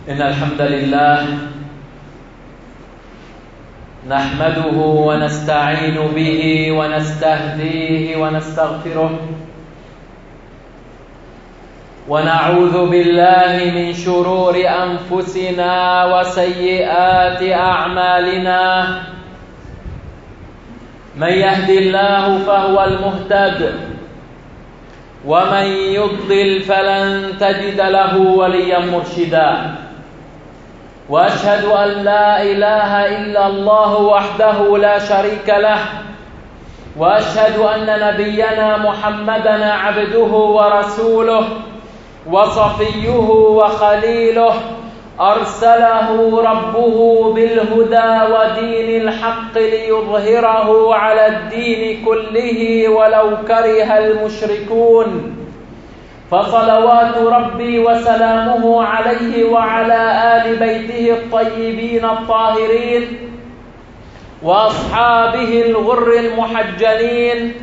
إن الحمد لله نحمده ونستعين به ونستهديه ونستغفره، ونعوذ بالله من شرور أنفسنا وسيئات أعمالنا. من يهد الله فهو المهتد، ومن يضلل فلن تجد له وليا مرشدا. وأشهد أن لا إله إلا الله وحده لا شريك له، وأشهد أن نبينا محمدا عبده ورسوله وصفيه وخليله، أرسله ربه بالهدى ودين الحق ليظهره على الدين كله ولو كره المشركون. فصلوات ربي وسلامه عليه وعلى آل بيته الطيبين الطاهرين وأصحابه الغر المحجلين،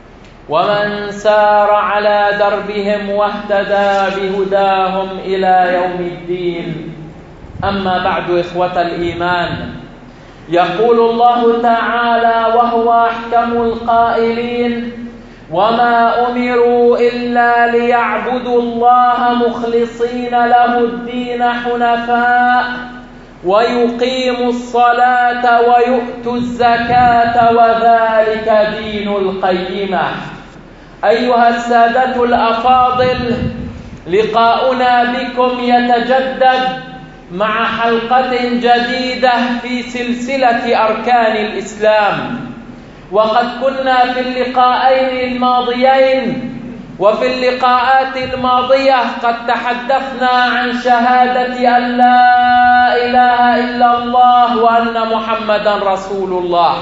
ومن سار على دربهم واهتدى بهداهم إلى يوم الدين. أما بعد، إخوة الإيمان، يقول الله تعالى وهو أحكم القائلين: وما أمروا إلا ليعبدوا الله مخلصين له الدين حنفاء ويقيموا الصلاة ويؤتوا الزكاة وذلك دين القيمة. أيها السادة الأفاضل، لقاؤنا بكم يتجدد مع حلقة جديدة في سلسلة أركان الإسلام. وقد كنا في اللقاءين الماضيين وفي اللقاءات الماضية قد تحدثنا عن شهادة أن لا إله إلا الله وأن محمدا رسول الله،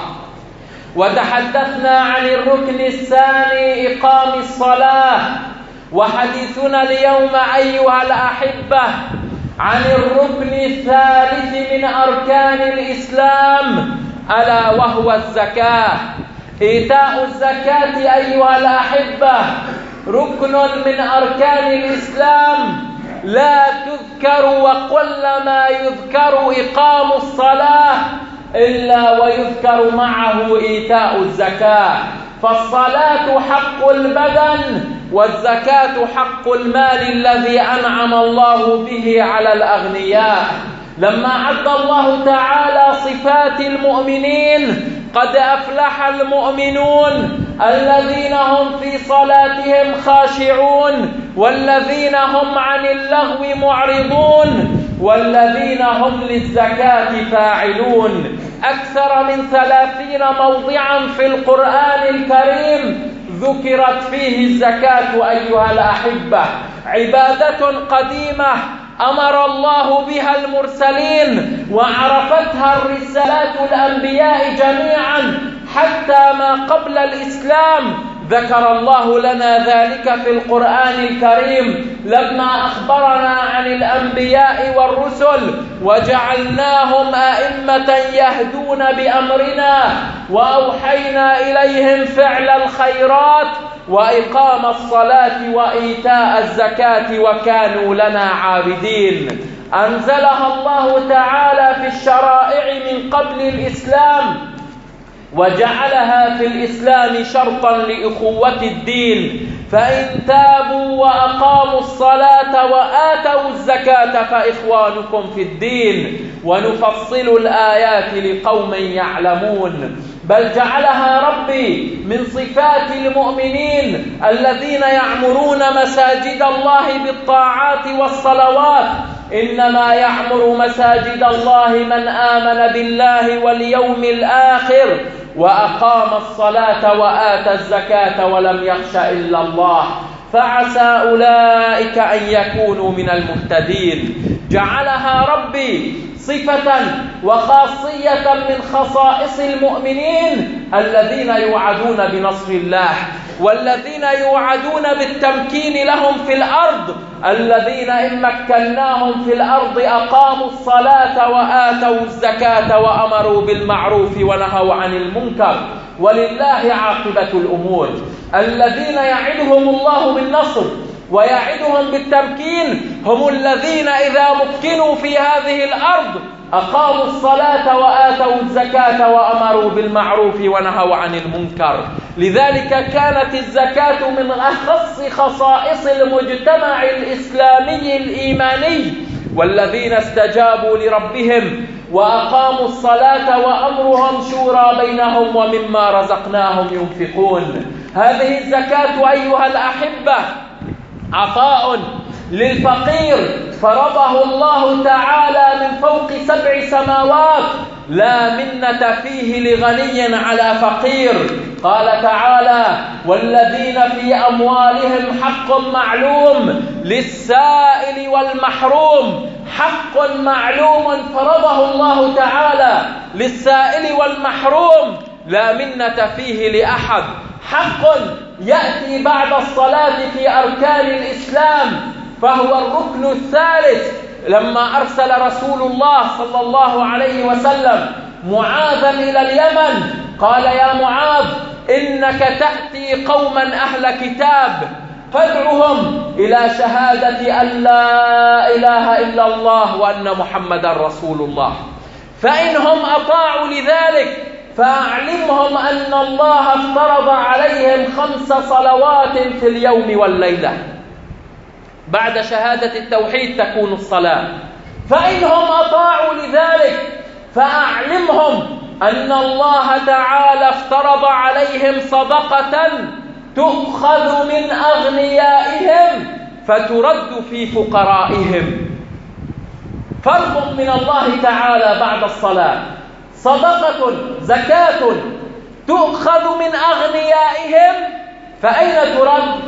وتحدثنا عن الركن الثاني إقام الصلاة. وحديثنا اليوم أيها الأحبة عن الركن الثالث من أركان الإسلام، ألا وهو الزكاة. إيتاء الزكاة أيها الأحبة ركن من أركان الإسلام لا تذكر، وقلما يذكر إقام الصلاة إلا ويذكر معه إيتاء الزكاة. فالصلاة حق البدن، والزكاة حق المال الذي أنعم الله به على الأغنياء. لما عد الله تعالى صفات المؤمنين: قد أفلح المؤمنون الذين هم في صلاتهم خاشعون، والذين هم عن اللغو معرضون، والذين هم للزكاة فاعلون. أكثر من 30 موضعا في القرآن الكريم ذكرت فيه الزكاة أيها الأحبة، عبادة قديمة أمر الله بها المرسلين، وعرفتها الرسالات الأنبياء جميعا حتى ما قبل الإسلام. ذكر الله لنا ذلك في القرآن الكريم لما أخبرنا عن الأنبياء والرسل: وجعلناهم أئمة يهدون بأمرنا وأوحينا إليهم فعل الخيرات وإقام الصلاة وإيتاء الزكاة وكانوا لنا عابدين. أنزلها الله تعالى في الشرائع من قبل الإسلام، وجعلها في الإسلام شرطا لأخوة الدين: فإن تابوا وأقاموا الصلاة وآتوا الزكاة فإخوانكم في الدين. ونفصل الآيات لقوم يعلمون. بل جعلها ربي من صفات المؤمنين الذين يعمرون مساجد الله بالطاعات والصلوات. إنما يعمر مساجد الله من آمن بالله واليوم الآخر وأقام الصلاة وآتى الزكاة ولم يخش إلا الله، فعسى أولئك أن يكونوا من المهتدين. جعلها ربي صفة وخاصية من خصائص المؤمنين الذين يوعدون بنصر الله، والذين يوعدون بالتمكين لهم في الأرض، الذين إن مكناهم في الأرض أقاموا الصلاة وآتوا الزكاة وأمروا بالمعروف ونهوا عن المنكر، ولله عاقبة الأمور. الذين يعدهم الله بالنصر ويعدهم بالتمكين هم الذين إذا مكنوا في هذه الأرض أقاموا الصلاة وآتوا الزكاة وأمروا بالمعروف ونهوا عن المنكر. لذلك كانت الزكاة من أخص خصائص المجتمع الإسلامي الإيماني، والذين استجابوا لربهم وأقاموا الصلاة وأمرهم شورى بينهم ومما رزقناهم ينفقون. هذه الزكاة أيها الأحبة عطاء للفقير فرضه الله تعالى من فوق 7 سماوات، لا منة فيه لغني على فقير. قال تعالى: والذين في أموالهم حق معلوم للسائل والمحروم. حق معلوم فرضه الله تعالى للسائل والمحروم، لا منة فيه لأحد. حق يأتي بعد الصلاة في أركان الإسلام، فهو الركن الثالث. لما أرسل رسول الله صلى الله عليه وسلم معاذا إلى اليمن قال: يا معاذ إنك تأتي قوما أهل كتاب فادعهم إلى شهادة أن لا إله إلا الله وأن محمدا رسول الله، فإنهم أطاعوا لذلك فأعلمهم أن الله افترض عليهم 5 صلوات في اليوم والليلة. بعد شهادة التوحيد تكون الصلاة. فإنهم أطاعوا لذلك فأعلمهم أن الله تعالى افترض عليهم صدقة تؤخذ من أغنيائهم فترد في فقرائهم. فرض من الله تعالى بعد الصلاة، صدقة زكاة تؤخذ من أغنيائهم، فأين ترد؟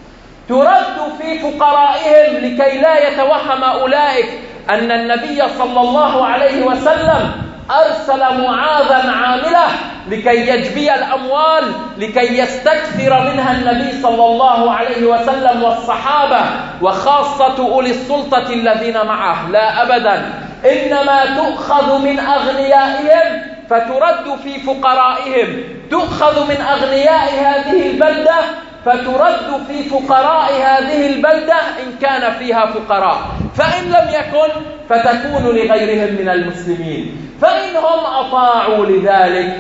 ترد في فقرائهم، لكي لا يتوهم أولئك أن النبي صلى الله عليه وسلم أرسل معاذا عامله لكي يجبي الأموال، لكي يستكثر منها النبي صلى الله عليه وسلم والصحابة وخاصة أولي السلطة الذين معه. لا أبدا، إنما تؤخذ من أغنيائهم فترد في فقرائهم. تؤخذ من أغنياء هذه البلدة فترد في فقراء هذه البلدة إن كان فيها فقراء، فإن لم يكن فتكون لغيرهم من المسلمين. فإنهم أطاعوا لذلك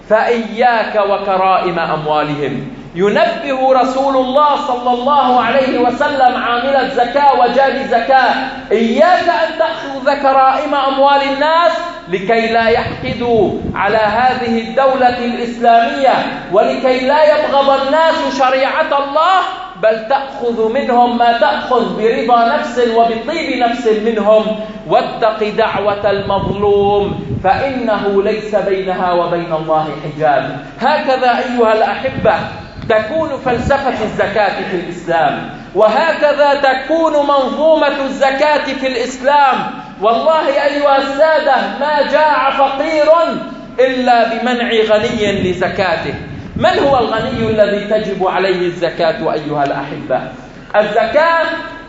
فإياك وكرائم أموالهم. ينبه رسول الله صلى الله عليه وسلم عامل الزكاة وجاب الزكاة: إياك أن تأخذ كرائم أموال الناس لكي لا يحقدوا على هذه الدولة الإسلامية، ولكي لا يبغض الناس شريعة الله، بل تأخذ منهم ما تأخذ برضا نفس وبطيب نفس منهم. واتق دعوة المظلوم فإنه ليس بينها وبين الله حجاب. هكذا أيها الأحبة تكون فلسفة الزكاة في الإسلام، وهكذا تكون منظومة الزكاة في الإسلام. والله أيها السادة ما جاع فقير إلا بمنع غني لزكاته. من هو الغني الذي تجب عليه الزكاة أيها الأحبة؟ الزكاة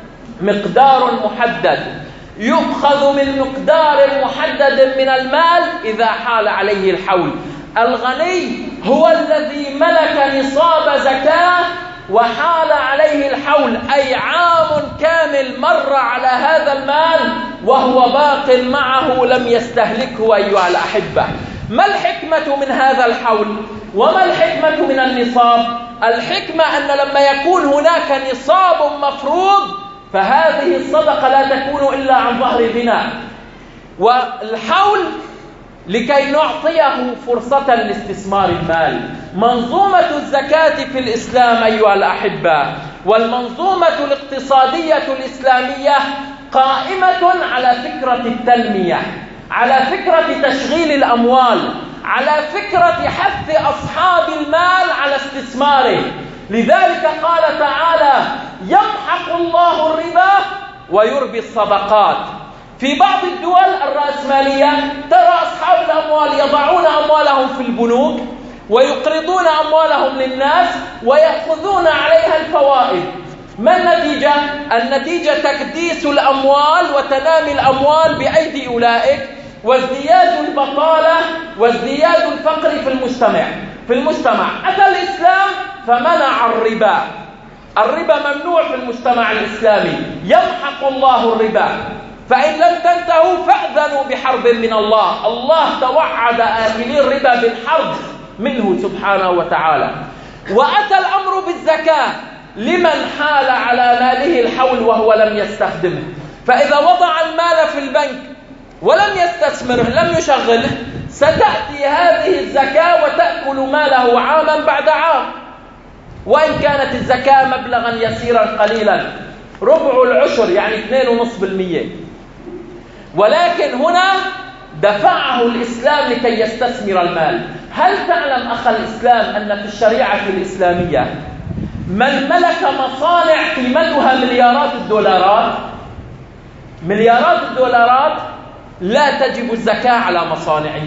مقدار محدد، يؤخذ من مقدار محدد من المال إذا حال عليه الحول. الغني هو الذي ملك نصاب زكاة وحال عليه الحول، أي عام كامل مر على هذا المال وهو باق معه لم يستهلكه. أيها الأحبة، ما الحكمة من هذا الحول؟ وما الحكمة من النصاب؟ الحكمة أن لما يكون هناك نصاب مفروض فهذه الصدقة لا تكون إلا عن ظهر غنى، والحول لكي نعطيه فرصة لاستثمار المال. منظومة الزكاة في الإسلام أيها الأحبة والمنظومة الاقتصادية الإسلامية قائمة على فكرة التنمية، على فكرة تشغيل الأموال، على فكرة حث أصحاب المال على استثماره. لذلك قال تعالى: يمحق الله الربا ويربي الصدقات. في بعض الدول الرأسمالية ترى أصحاب الأموال يضعون أموالهم في البنوك ويقرضون أموالهم للناس ويأخذون عليها الفوائد. ما النتيجة؟ النتيجة تكديس الأموال وتنامي الأموال بأيدي أولئك، وازدياد البطالة وازدياد الفقر في المجتمع. أتى الإسلام فمنع الربا. الربا ممنوع في المجتمع الإسلامي، يمحق الله الربا، فإن لم تنتهوا فأذنوا بحرب من الله. الله توعد آكلي الربا بالحرب منه سبحانه وتعالى. وأتى الأمر بالزكاة لمن حال على ماله الحول وهو لم يستخدمه. فإذا وضع المال في البنك ولم يستثمره، لم يشغله، ستأتي هذه الزكاة وتأكل ماله عاما بعد عام، وإن كانت الزكاة مبلغا يسيرا قليلا، ربع العشر يعني 2.5%. ولكن هنا دفعه الإسلام لكي يستثمر المال. هل تعلم أخ الإسلام أن في الشريعة الإسلامية من ملك مصانع قيمتها مليارات الدولارات لا تجب الزكاة على مصانعه،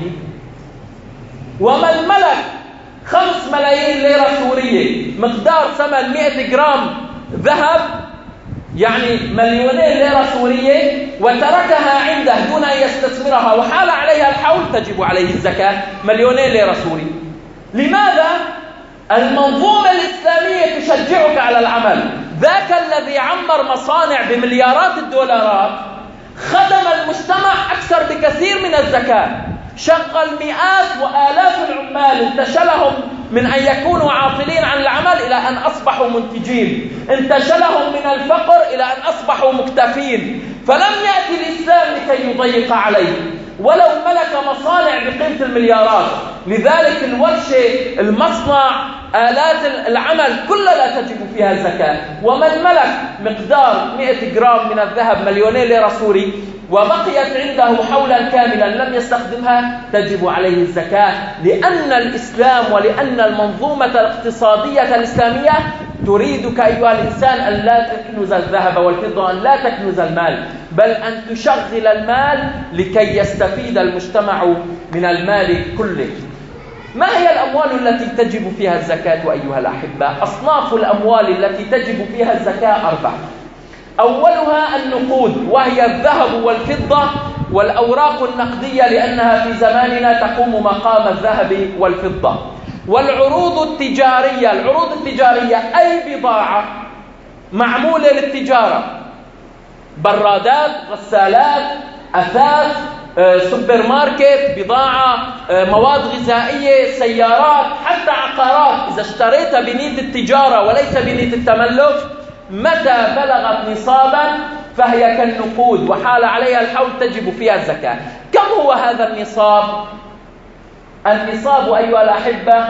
ومن ملك 5 ملايين ليرة سورية مقدار ثمن 100 جرام ذهب يعني 2 مليون ليرة سورية وتركها عنده دون أن يستثمرها وحال عليها الحول، تجب عليه الزكاة 2 مليون ليرة سورية. لماذا؟ المنظومة الإسلامية تشجعك على العمل. ذاك الذي عمر مصانع بمليارات الدولارات خدم المجتمع أكثر بكثير من الزكاة، شغل مئات وآلاف العمال، انتشلهم من أن يكونوا عاطلين عن العمل إلى أن أصبحوا منتجين، انتشلهم من الفقر إلى أن أصبحوا مكتفين. فلم يأتي الإسلام لكي يضيق عليه ولو ملك مصانع بقيمة المليارات. لذلك الورشة، المصنع، آلات العمل كلها لا تجب فيها الزكاة. ومن ملك مقدار 100 جرام من الذهب 2 مليون ليرة سوري وبقيت عنده حولا كاملا لم يستخدمها، تجب عليه الزكاة، لأن الإسلام ولأن المنظومة الاقتصادية الإسلامية تريدك أيها الإنسان أن لا تكنز الذهب والفضة، أن لا تكنز المال، بل أن تشغل المال لكي يستفيد المجتمع من المال كله. ما هي الأموال التي تجب فيها الزكاة أيها الأحبة؟ أصناف الأموال التي تجب فيها الزكاة 4. أولها النقود، وهي الذهب والفضة والأوراق النقدية، لأنها في زماننا تقوم مقام الذهب والفضة. والعروض التجارية، العروض التجارية أي بضاعة معمولة للتجارة، برادات، غسالات، أثاث، سوبر ماركت، بضاعة، مواد غذائية، سيارات، حتى عقارات. إذا اشتريتها بنية التجارة وليس بنية التملك، متى بلغت نصابا فهي كالنقود وحال عليها الحول تجب فيها الزكاة. كم هو هذا النصاب؟ النصاب أيها الأحبة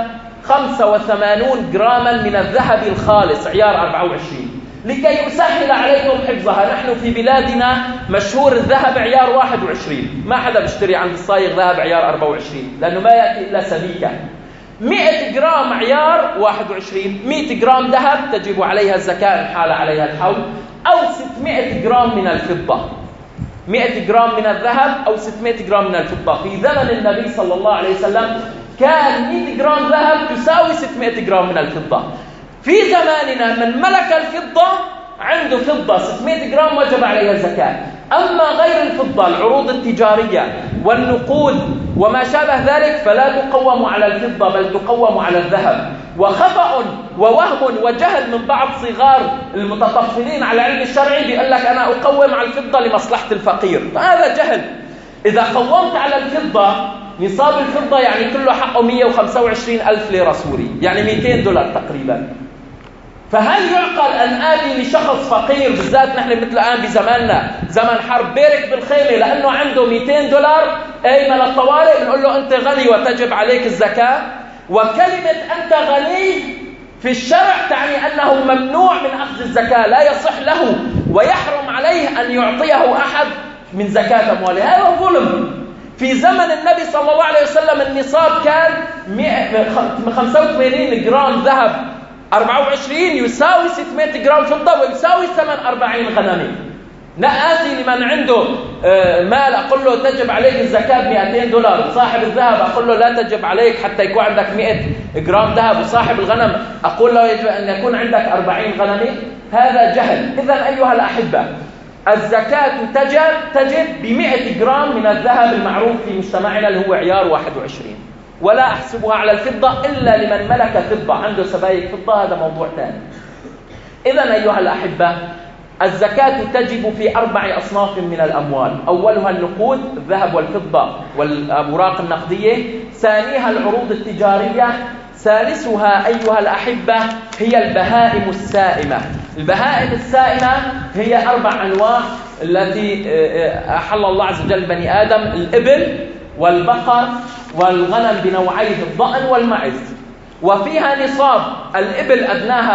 85 جراما من الذهب الخالص عيار 24. لكي أسهل عليكم حفظها، نحن في بلادنا مشهور الذهب عيار 21، ما حدا بيشتري عند الصايغ ذهب عيار 24 لأنه ما يأتي إلا سبيكة. 100 جرام عيار 21، 100 جرام ذهب تجب عليها الزكاة إن حال عليها الحول، أو 600 جرام من الفضة. 100 جرام من الذهب أو 600 جرام من الفضة. في زمن النبي صلى الله عليه وسلم كان 100 جرام ذهب تساوي 600 جرام من الفضة. في زماننا من ملك الفضة عنده فضة 600 جرام وجب عليها الزكاة. أما غير الفضة، العروض التجارية والنقود وما شابه ذلك، فلا تقوم على الفضة بل تقوم على الذهب. وخطأ ووهم وجهل من بعض صغار المتطفلين على العلم الشرعي بيقول لك أنا أقوم على الفضة لمصلحة الفقير، فهذا جهل. إذا قومت على الفضة، نصاب الفضة يعني كله حقه 125,000 ليرة سوري، يعني 200 دولار تقريبا. فهل يعقل أن آتي لشخص فقير، بالذات نحن مثل الآن بزماننا زمن حرب، بارك بالخيمة لأنه عنده 200 دولار أيمن الطوارئ، بنقول له أنت غني وتجب عليك الزكاة؟ وكلمة أنت غني في الشرع تعني أنه ممنوع من أخذ الزكاة، لا يصح له ويحرم عليه أن يعطيه أحد من زكاة أمواله. هذا ظلم. في زمن النبي صلى الله عليه وسلم النصاب كان 85 جرام ذهب 24 يساوي 600 جرام فضة ويساوي ثمن 40 غنمة. نأتي لمن عنده مال أقول له تجب عليك الزكاة 200 دولار، صاحب الذهب أقول له لا تجب عليك حتى يكون عندك 100 جرام ذهب، وصاحب الغنم أقول له يجب أن يكون عندك 40 غنمة. هذا جهل. إذن أيها الأحبة، الزكاة تجب ب100 جرام من الذهب المعروف في مجتمعنا اللي هو عيار 21، ولا أحسبها على الفضة إلا لمن ملك فضة، عنده سبائك فضة، هذا موضوع ثاني. إذن أيها الأحبة، الزكاة تجب في 4 أصناف من الأموال. أولها النقود، الذهب والفضة والأوراق النقدية. ثانيها العروض التجارية. ثالثها أيها الأحبة هي البهائم السائمة. البهائم السائمة هي 4 أنواع التي أحل الله عز وجل بني آدم: الإبل والبقر والغنم بنوعيه الضأن والمعز، وفيها نصاب. الإبل أدناها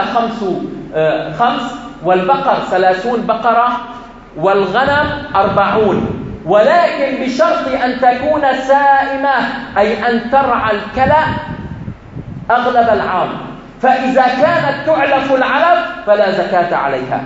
5 والبقر 30 بقرة والغنم 40، ولكن بشرط أن تكون سائمة، أي أن ترعى الكلأ أغلب العام. فإذا كانت تعلف العلف فلا زكاة عليها.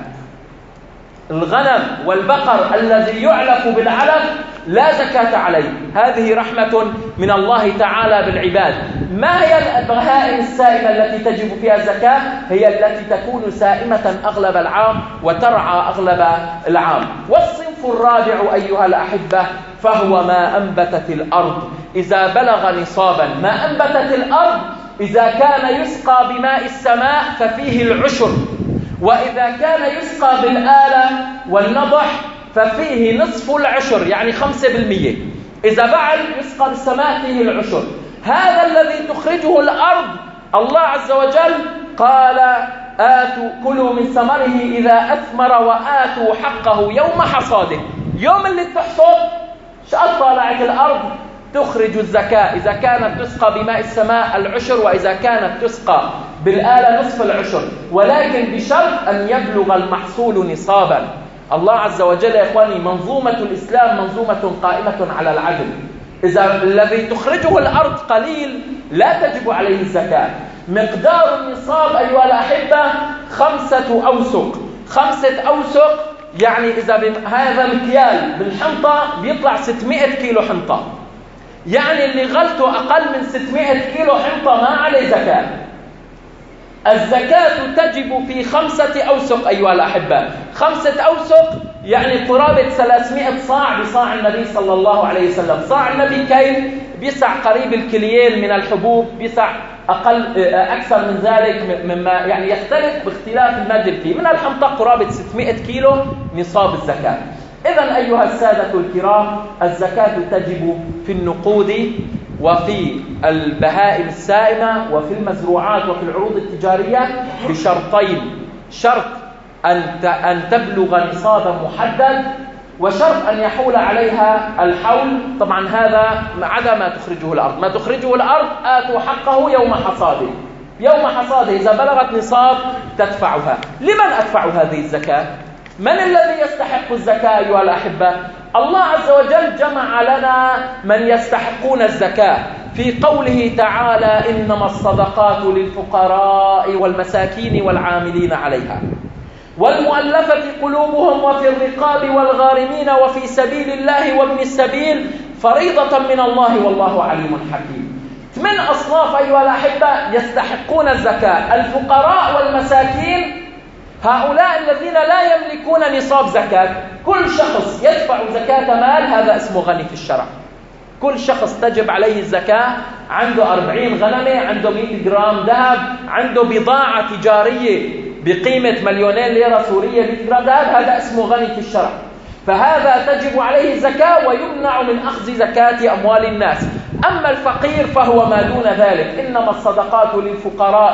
الغنم والبقر الذي يعلف بالعلف لا زكاة عليه. هذه رحمة من الله تعالى بالعباد. ما هي البهائم السائمة التي تجب فيها الزكاة؟ هي التي تكون سائمة أغلب العام وترعى أغلب العام. والصنف الرابع أيها الأحبة فهو ما أنبتت الأرض إذا بلغ نصابا. ما أنبتت الأرض إذا كان يسقى بماء السماء ففيه العشر، وإذا كان يسقى بالآلة والنضح ففيه نصف العشر، يعني 5%. إذا بعد يسقى بالسماء فيه العشر. هذا الذي تخرجه الأرض الله عز وجل قال: آتوا كلوا من ثمره إذا أثمر وآتوا حقه يوم حصاده. يوم اللي تحصد طلعت الأرض تخرج الزكاة. إذا كانت تسقى بماء السماء العشر، وإذا كانت تسقى بالآلة نصف العشر، ولكن بشرط أن يبلغ المحصول نصابا. الله عز وجل يا إخواني، منظومة الإسلام منظومة قائمة على العدل. إذا الذي تخرجه الأرض قليل لا تجب عليه الزكاة. مقدار النصاب أيها الأحبة 5 أوسق. 5 أوسق يعني إذا هذا مكيال بالحنطة بيطلع 600 كيلو حنطة، يعني اللي غلته أقل من 600 كيلو حنطة ما عليه زكاة. الزكاة تجب في 5 أوسق أيها الأحبة. 5 أوسق يعني قرابة 300 صاع بصاع النبي صلى الله عليه وسلم. صاع النبي كيل بيسع قريب الكيلين من الحبوب، بيسع أكثر من ذلك مما يعني يختلف باختلاف المادة فيه. من الحنطة قرابة 600 كيلو نصاب الزكاة. إذن أيها السادة الكرام، الزكاة تجب في النقود وفي البهائم السائمة وفي المزروعات وفي العروض التجارية بشرطين: شرط أن تبلغ نصابا محدد، وشرط أن يحول عليها الحول. طبعا هذا عدا ما تخرجه الأرض. ما تخرجه الأرض آتوا حقه يوم حصاده. يوم حصاده إذا بلغت نصاب تدفعها. لمن أدفع هذه الزكاة؟ من الذي يستحق الزكاة أيها الأحبة؟ الله عز وجل جمع لنا من يستحقون الزكاة في قوله تعالى: إنما الصدقات للفقراء والمساكين والعاملين عليها والمؤلفة قلوبهم وفي الرقاب والغارمين وفي سبيل الله وابن السبيل فريضة من الله والله عليم حكيم. 8 أصناف أيها الأحبة يستحقون الزكاة: الفقراء والمساكين، هؤلاء الذين لا يملكون نصاب زكاة. كل شخص يدفع زكاة مال هذا اسمه غني في الشرع. كل شخص تجب عليه الزكاة، عنده 40 غنمة، عنده 100 جرام ذهب، عنده بضاعة تجارية بقيمة 2,000,000 ليرة سورية 100 جرام ذهب، هذا اسمه غني في الشرع. فهذا تجب عليه الزكاة ويمنع من أخذ زكاة أموال الناس. أما الفقير فهو ما دون ذلك. إنما الصدقات للفقراء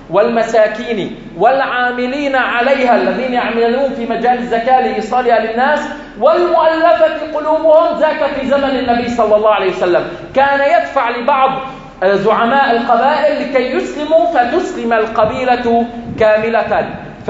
والمساكين والعاملين عليها الذين يعملون في مجال الزكاة لإيصالها للناس، والمؤلفة قلوبهم. ذاك في زمن النبي صلى الله عليه وسلم كان يدفع لبعض زعماء القبائل لكي يسلموا فتسلم القبيلة كاملة.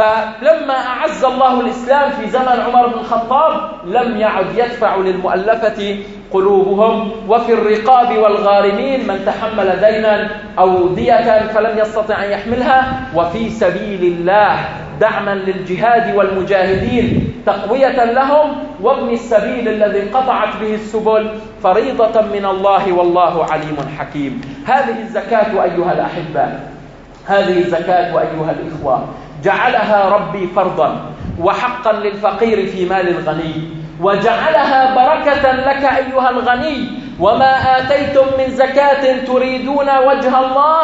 فلما أعز الله الإسلام في زمن عمر بن الخطاب لم يعد يدفع للمؤلفة قلوبهم. وفي الرقاب والغارمين من تحمل دينا أو دية فلم يستطع أن يحملها. وفي سبيل الله دعما للجهاد والمجاهدين تقوية لهم. وابن السبيل الذي انقطعت به السبل فريضة من الله والله عليم حكيم. هذه الزكاة أيها الأحبة، هذه الزكاة أيها الإخوة جعلها ربي فرضا وحقا للفقير في مال الغني، وجعلها بركة لك أيها الغني وما آتيتم من زكاة تريدون وجه الله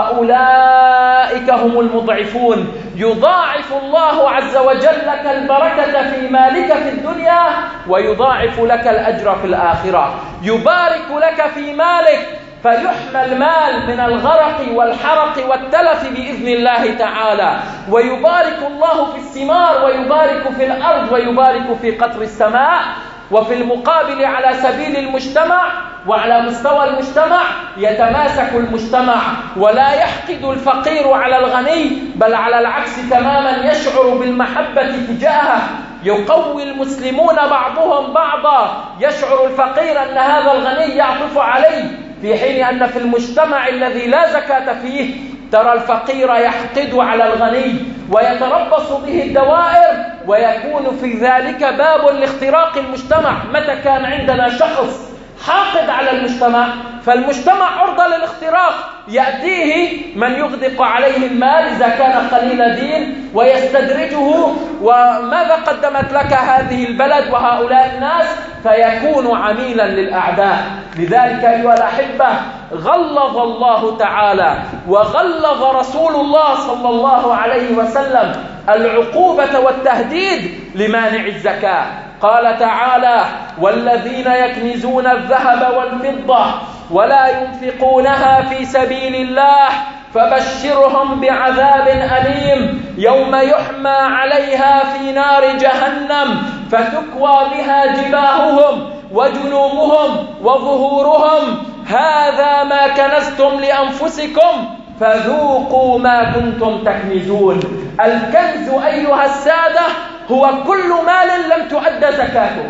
فأولئك هم المضعفون. يضاعف الله عز وجل لك البركة في مالك في الدنيا ويضاعف لك الأجر في الآخرة. يبارك لك في مالك فيحمى المال من الغرق والحرق والتلف بإذن الله تعالى، ويبارك الله في الثمار ويبارك في الأرض ويبارك في قطر السماء. وفي المقابل على سبيل المجتمع وعلى مستوى المجتمع يتماسك المجتمع ولا يحقد الفقير على الغني، بل على العكس تماما يشعر بالمحبة تجاهه. يقوي المسلمون بعضهم بعضا، يشعر الفقير أن هذا الغني يعطف عليه، في حين أن في المجتمع الذي لا زكاة فيه ترى الفقير يحقد على الغني ويتربص به الدوائر، ويكون في ذلك باب لاختراق المجتمع. متى كان عندنا شخص حاقد على المجتمع فالمجتمع عرضة للاختراق، يأتيه من يغدق عليه المال إذا كان قليل دين ويستدرجه، وماذا قدمت لك هذه البلد وهؤلاء الناس، فيكون عميلا للأعداء. لذلك أيها الأحبة غلظ الله تعالى وغلظ رسول الله صلى الله عليه وسلم العقوبة والتهديد لمانع الزكاة. قال تعالى: والذين يكنزون الذهب والفضة ولا ينفقونها في سبيل الله فبشرهم بعذاب أليم يوم يحمى عليها في نار جهنم فتكوى بها جباههم وجنوبهم وظهورهم هذا ما كنزتم لأنفسكم فذوقوا ما كنتم تكنزون. الكنز أيها السادة هو كل مال لم تؤد زكاته،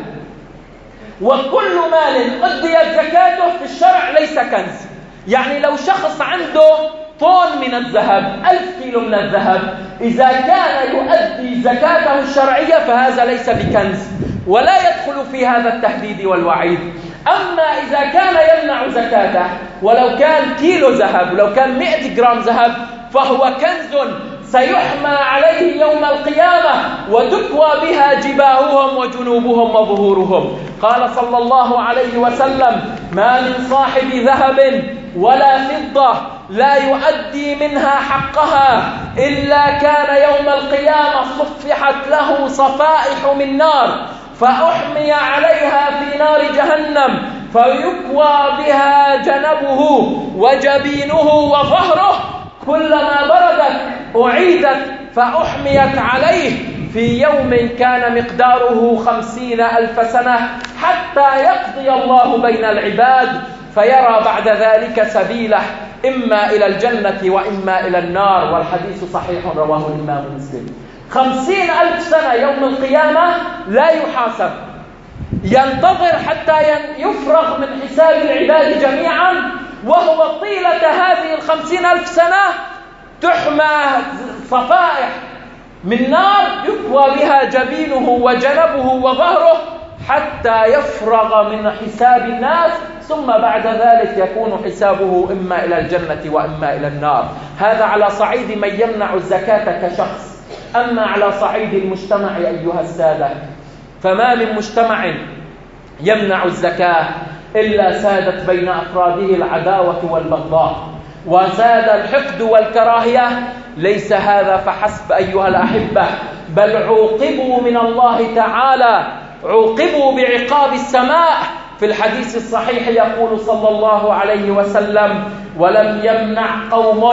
وكل مال أديت زكاته في الشرع ليس كنز. يعني لو شخص عنده طن من الذهب 1000 كيلو من الذهب، إذا كان يؤدي زكاته الشرعية فهذا ليس بكنز ولا يدخل في هذا التهديد والوعيد. أما إذا كان يمنع زكاته ولو كان كيلو ذهب ولو كان 100 جرام ذهب فهو كنز سيحمى عليه يوم القيامة وتكوى بها جباههم وجنوبهم وظهورهم. قال صلى الله عليه وسلم: ما من صاحب ذهب ولا فضة لا يؤدي منها حقها إلا كان يوم القيامة صفحت له صفائح من نار فأحمي عليها في نار جهنم فيكوى بها جنبه وجبينه وظهره، كلما بردت أعيدت فأحميت عليه في يوم كان مقداره 50,000 سنة حتى يقضي الله بين العباد فيرى بعد ذلك سبيله إما إلى الجنة وإما إلى النار، والحديث صحيح رواه الإمام مسلم. 50,000 سنة يوم القيامة لا يحاسب، ينتظر حتى يفرغ من حساب العباد جميعا، وهو طيلة هذه 50,000 سنة تحمى صفائح من نار يكوى بها جبينه وجنبه وظهره حتى يفرغ من حساب الناس، ثم بعد ذلك يكون حسابه إما إلى الجنة وإما إلى النار. هذا على صعيد من يمنع الزكاة كشخص. أما على صعيد المجتمع أيها السادة فما من مجتمع يمنع الزكاة إلا سادت بين أفراده العداوة والبغضاء وزاد الحقد والكراهية. ليس هذا فحسب أيها الأحبة، بل عوقبوا من الله تعالى، عوقبوا بعقاب السماء. في الحديث الصحيح يقول صلى الله عليه وسلم: ولم يمنع قوم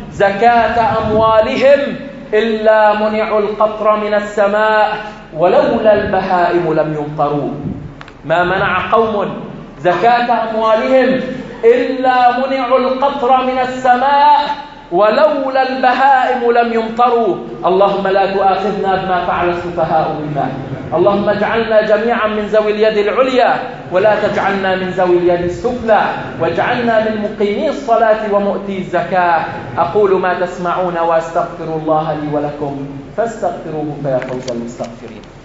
زكاة أموالهم إلا منعوا القطر من السماء ولولا البهائم لم يمطروا. ما منع قوم زكاة أموالهم إلا منعوا القطر من السماء ولولا البهائم لم يمطروا. اللهم لا تؤاخذنا بما فعل السفهاء منا، اللهم اجعلنا جميعا من ذوي اليد العليا ولا تجعلنا من ذوي اليد السفلى، واجعلنا من مقيمي الصلاة ومؤتي الزكاة. أقول ما تسمعون وأستغفر الله لي ولكم فاستغفروه فيا فوز المستغفرين.